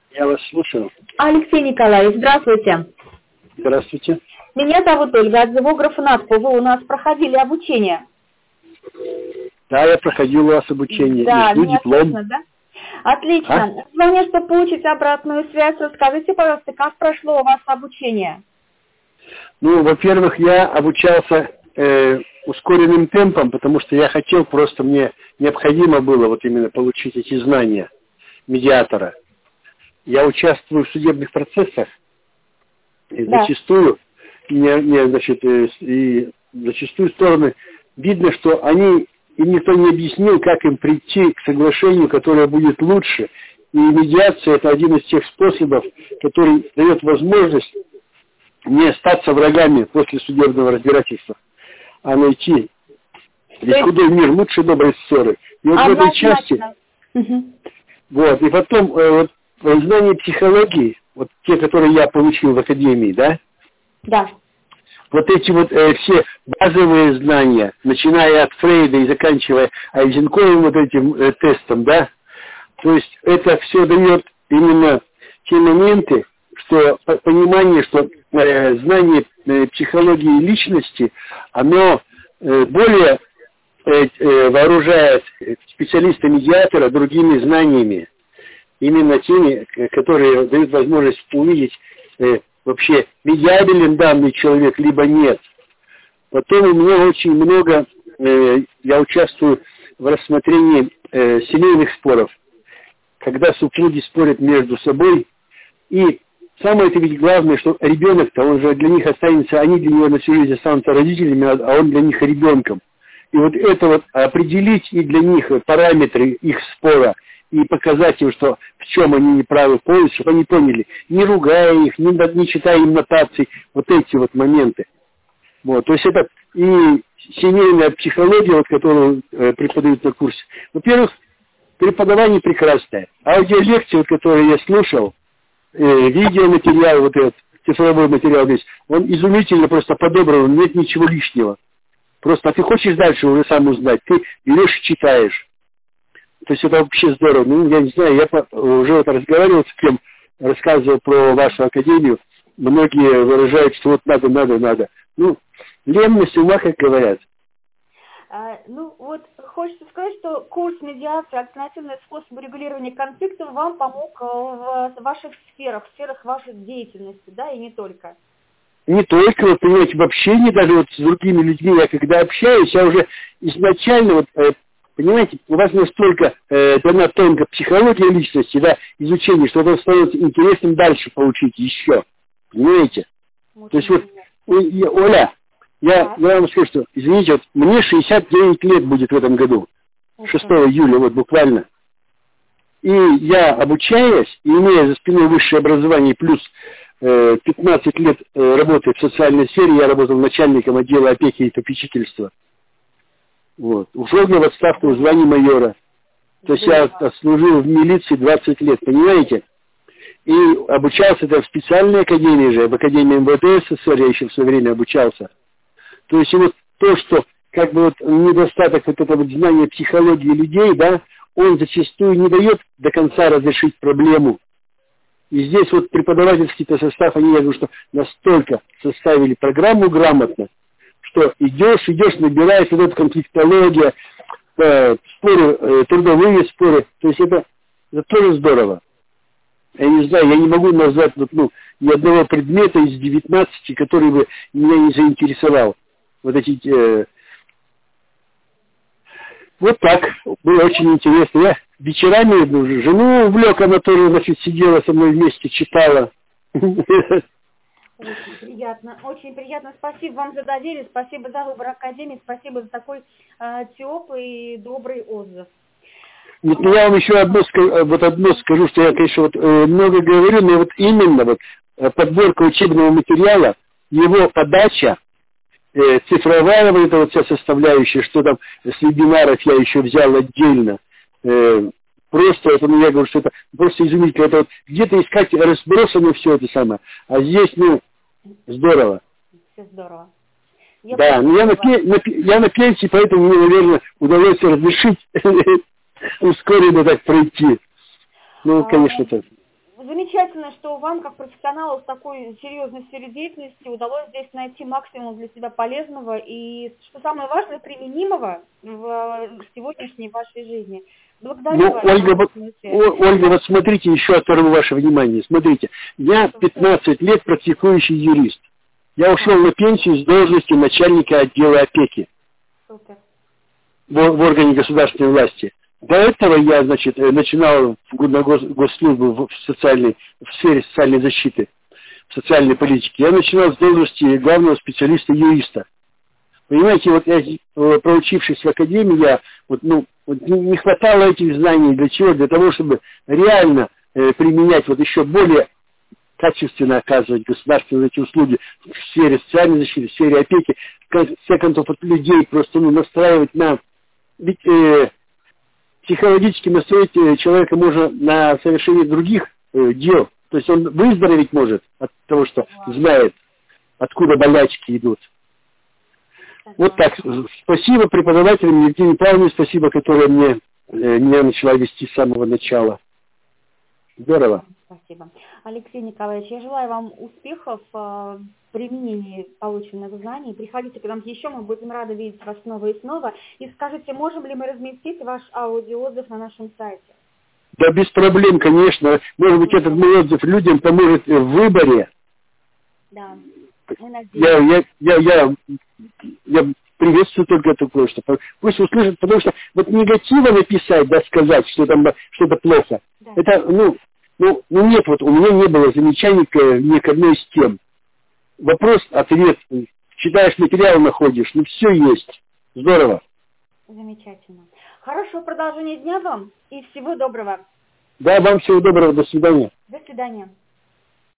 Я вас слушаю. Алексей Николаевич, здравствуйте. Здравствуйте. Меня зовут Ольга, от зоографа НАТПО. Вы у нас проходили обучение. Да, я проходил у вас обучение. Да, и жду диплом. Слышно, да? Отлично. Звоню, чтобы получить обратную связь. Расскажите, пожалуйста, как прошло у вас обучение? Ну, во-первых, я обучался ускоренным темпом, потому что я хотел, просто мне необходимо было вот именно получить эти знания медиатора. Я участвую в судебных процессах, и Да. зачастую, зачастую стороны видно, что им никто не объяснил, как им прийти к соглашению, которое будет лучше. И медиация – это один из тех способов, который дает возможность не остаться врагами после судебного разбирательства, а найти весь худой мир, лучше доброй ссоры. И вот в этой части, вот, и потом вот, знания психологии, вот те, которые я получил в академии, да? Да. Вот эти вот все базовые знания, начиная от Фрейда и заканчивая Айзенковым вот этим тестом, да? То есть это все дает именно те моменты, что понимание, что знание психологии личности, оно более вооружает специалиста-медиатора другими знаниями, именно теми, которые дают возможность увидеть вообще, медиабелен данный человек, либо нет. Потом у меня очень много, я участвую в рассмотрении семейных споров, когда супруги спорят между собой, и самое-то ведь главное, что ребенок-то, он же для них останется, они для него на всю жизнь останутся родителями, а он для них ребенком. И вот это вот определить и для них параметры их спора, и показать им, что в чем они неправы полностью, чтобы они поняли, не ругая их, не читая им нотаций, вот эти вот моменты. Вот, то есть это и семейная психология, вот, которую преподают на курсе. Во-первых, преподавание прекрасное. Аудиолекции, вот, которые я слушал, видеоматериал, вот этот, цифровой материал здесь, он изумительно просто подобран, нет ничего лишнего. Просто, а ты хочешь дальше уже сам узнать, ты берешь и читаешь. То есть это вообще здорово. Ну, я не знаю, я уже вот разговаривал с кем, рассказывал про вашу академию. Многие выражают, что вот надо. Ну, ленность ума, как говорят. Ну, вот хочется сказать, что курс медиации, альтернативные способы регулирования конфликтов вам помог в ваших сферах вашей деятельности, да, и не только. Не только, вот, понимаете, в общении даже вот с другими людьми, я когда общаюсь, я уже изначально, вот, понимаете, у вас настолько дана тонкая психология личности, да, изучение, что это становится интересным дальше получить еще. Понимаете? То есть вот, Оля, я вам скажу, что, извините, вот мне 69 лет будет в этом году. 6 июля, вот буквально. И я, обучаясь, и имея за спиной высшее образование, плюс 15 лет работы в социальной сфере, я работал начальником отдела опеки и попечительства. Вот. Ушел я в отставку в звании майора. То есть я отслужил в милиции 20 лет, понимаете? И обучался в специальной академии же, в Академии МВД СССР я еще в свое время обучался. То есть вот то, что как бы вот недостаток вот этого вот знания психологии людей, да, он зачастую не дает до конца разрешить проблему. И здесь вот преподавательский состав, они, я говорю, что настолько составили программу грамотно, что идешь, набираешь вот эту конфликтологию, споры, трудовые споры. То есть это тоже здорово. Я не знаю, я не могу назвать ни одного предмета из 19, который бы меня не заинтересовал. Вот эти... Вот так. Было очень интересно. Я вечерами жену увлек, она тоже, значит, сидела со мной вместе, читала. Очень приятно. Спасибо вам за доверие, спасибо за выбор академии, спасибо за такой теплый и добрый отзыв. Вот, я вам еще одно скажу, что я, конечно, вот, много говорю, но вот именно вот подборка учебного материала, его подача, цифровая вот эта вот вся составляющая, что там с вебинаров я еще взял отдельно. Просто это, я говорю, что это просто изумительно. Это вот где-то искать разбросано все это самое. А здесь, здорово. Все здорово. Я на пенсии, поэтому мне, наверное, удалось разрешить ускоренно так пройти. Конечно, так. замечательно, что вам, как профессионалу в такой серьезной сфере деятельности, удалось здесь найти максимум для себя полезного и, что самое важное, применимого в сегодняшней вашей жизни. Благодарю вас. Ольга, вот смотрите, еще оторву ваше внимание. Смотрите, я 15 лет практикующий юрист. Я ушел на пенсию с должности начальника отдела опеки в органе государственной власти. До этого я, значит, начинал на госслужбу в сфере социальной защиты, в социальной политике. Я начинал с должности главного специалиста-юриста. Понимаете, вот я, проучившись в академии, я не хватало этих знаний. Для чего? Для того, чтобы реально применять еще более качественно оказывать государственные эти услуги в сфере социальной защиты, в сфере опеки. В конце концов, людей просто настраивать на... Ведь психологически настроить человека можно на совершение других дел. То есть он выздороветь может от того, что знает, откуда болячки идут. Вот так. Спасибо преподавателям Евгении Павловне, спасибо, которая меня начала вести с самого начала. Здорово. Спасибо. Алексей Николаевич, я желаю вам успехов в применении полученных знаний. Приходите к нам еще, мы будем рады видеть вас снова и снова. И скажите, можем ли мы разместить ваш аудиоотзыв на нашем сайте? Да, без проблем, конечно. Может быть, этот мой отзыв людям поможет в выборе. Да, мы надеемся. Я приветствую только такое, что пусть услышат, потому что негатива написать, сказать, что там что-то плохо. Да. Это, нет, у меня не было замечаний ни к одной из тем. Вопрос, ответ, читаешь материал, находишь, все есть. Здорово. Замечательно. Хорошего продолжения дня вам и всего доброго. Да, вам всего доброго, до свидания. До свидания.